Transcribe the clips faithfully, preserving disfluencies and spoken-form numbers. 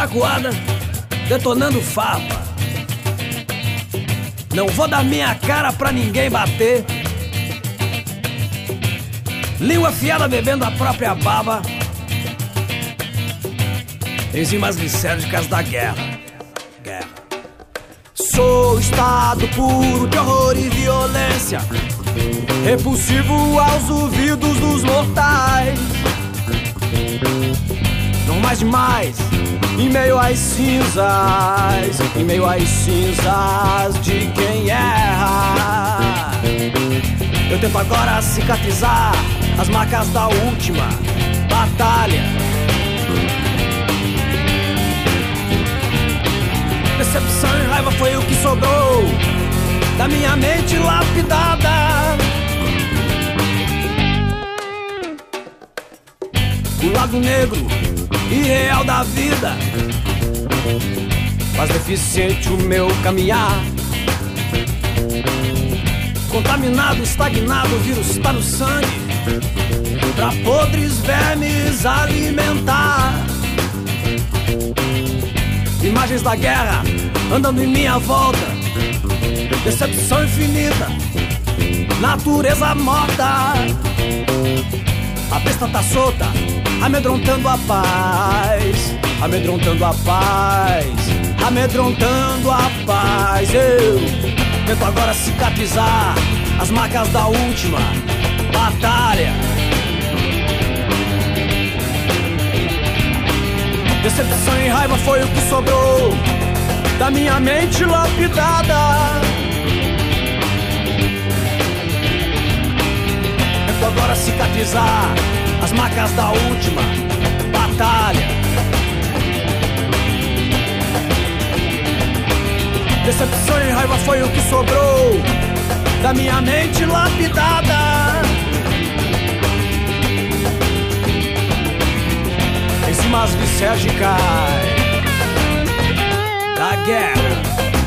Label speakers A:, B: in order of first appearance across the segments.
A: acuada, detonando farpa. Não vou dar minha cara pra ninguém bater. Língua afiada bebendo a própria baba. Enzimas glicérgicas da guerra. Guerra. Sou estado puro de horror e violência, repulsivo aos ouvidos dos mortais. Não mais demais, em meio às cinzas, em meio às cinzas de quem erra. Eu tento agora cicatrizar as marcas da última batalha. Decepção e raiva foi o que sobrou da minha mente lapidada. O lado negro e real da vida faz deficiente o meu caminhar. Contaminado, estagnado, o vírus tá no sangue pra podres vermes alimentar. Imagens da guerra andando em minha volta, decepção infinita, natureza morta. A besta tá solta, amedrontando a paz, amedrontando a paz, amedrontando a paz. Eu tento agora cicatrizar as marcas da última batalha. Decepção e raiva foi o que sobrou da minha mente lapidada. Tento agora cicatrizar as marcas da última batalha. Decepção e raiva foi o que sobrou da minha mente lapidada. Enzimas glicérgicas da guerra.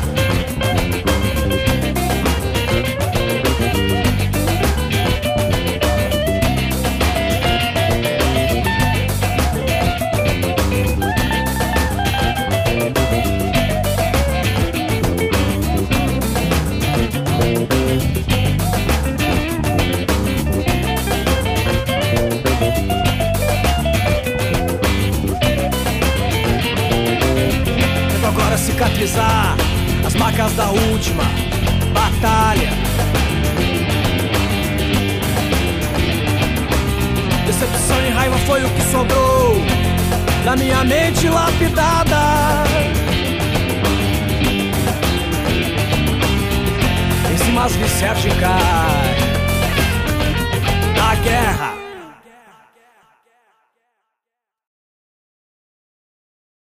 A: Cicatrizar as marcas da última batalha. Decepção e raiva foi o que sobrou da minha mente lapidada. Enzimas glicérgicas